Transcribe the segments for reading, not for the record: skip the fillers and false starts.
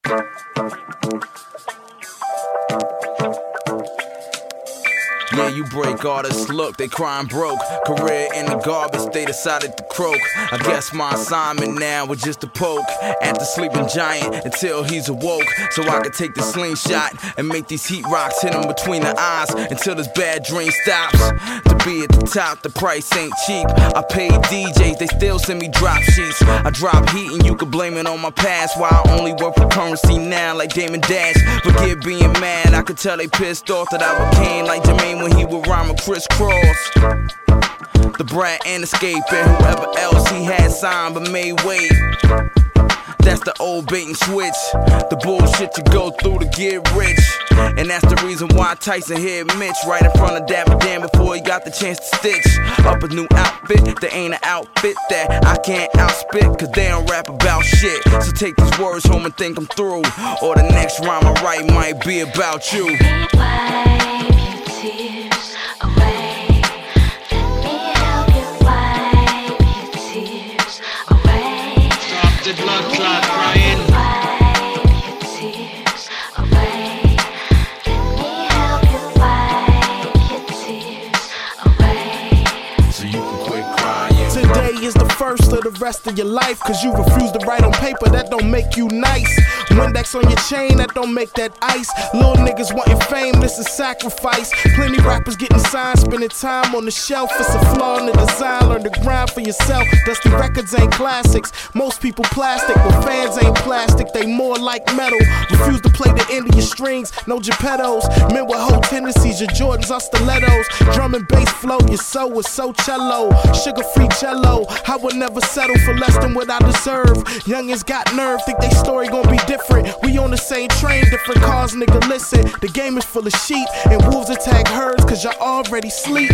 Yeah, you break artists, look, they crying broke. Career in the garbage, they decided to croak. I guess my assignment now was just to poke at the sleeping giant until he's awoke. So I can take the slingshot and make these heat rocks hit him between the eyes until this bad dream stops. To be at the top, the price ain't cheap. I paid DJs, they still send me drop sheets. I drop heat and you can blame it on my past. Why I only work for currency now like Damon Dash. Forget being mad, I could tell they pissed off that I became like Jermaine when he would rhyme with Criss Cross. The brat and escape and whoever else he had signed but made wait. That's the old bait and switch, the bullshit you go through to get rich. And that's the reason why Tyson hit Mitch right in front of Dapper Dan before he got the chance to stitch up a new outfit. There ain't an outfit that I can't outspit, cause they don't rap about shit. So take these words home and think I'm through, or the next rhyme I write might be about you. Wipe your tears away. Let me help you wipe your tears away. Stop the blood clot crying. Wipe your tears away. Let me help you wipe your tears away. So you can quit crying. Today is the first of the rest of your life, cause you refuse to write on paper, that don't make you nice. Windex on your chain, that don't make that ice. Little niggas wanting fame, this is sacrifice. Plenty rappers getting signed, spending time on the shelf. It's a flaw in the design, learn to grind for yourself. Dusty records ain't classics, most people plastic, but fans ain't plastic, they more like metal. Refuse to play the end of your strings, no Geppettos. Men with whole tendencies, your Jordans are stilettos. Drum and bass flow, your soul is so cello. Sugar-free cello, I would never settle for less than what I deserve. Youngins got nerve, think they story gon' be different. We on the same train, different cars, nigga, listen. The game is full of sheep, and wolves attack herds, cause y'all already sleep.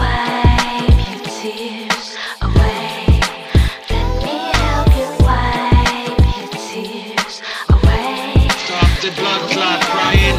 Wipe your tears away. Let me help you wipe your tears away. Stop the blood clot crying.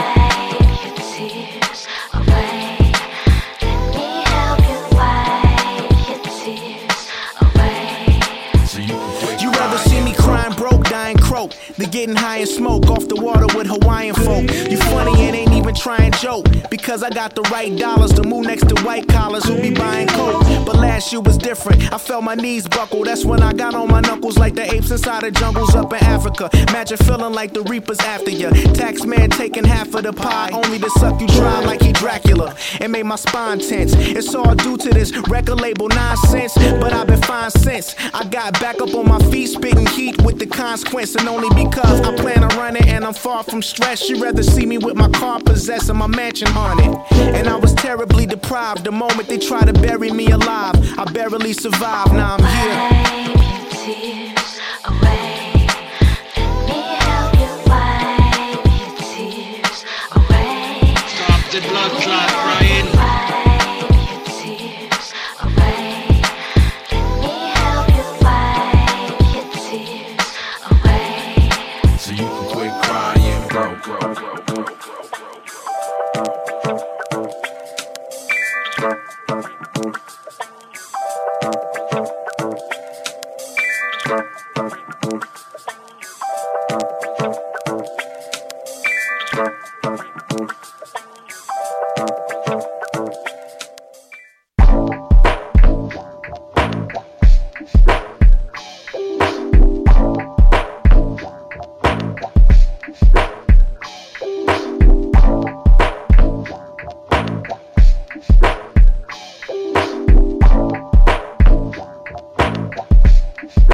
Wipe your tears away. Let me help you wipe your tears away. So you can quit You rather see me crying broke, dying croak, than getting high and smoke off the water with Hawaiian folk. You funny and ain't even trying joke, because I got the right dollars to move next to white collars who be buying coke. But last year was different, I felt my knees buckle. That's when I got on my knuckles like the apes inside the jungles up in Africa. Imagine feeling like the reapers after ya. Taxman taking half of the pie, only to suck you dry like he Dracula. It made my spine tense. It's all due to this record label nonsense, but I've been fine since I got back up on my feet, spitting heat with the consequence. And only because I plan on running and I'm far from stress. You'd rather see me with my car possessed and my mansion haunted. And I was terribly deprived the moment they tried to bury me alive. I barely survived, now I'm here. Wipe your tears away. Let me help you wipe your tears away. Stop the blood clot crying. Wipe your tears away. Let me help you wipe your tears away. so you can quit crying, bro.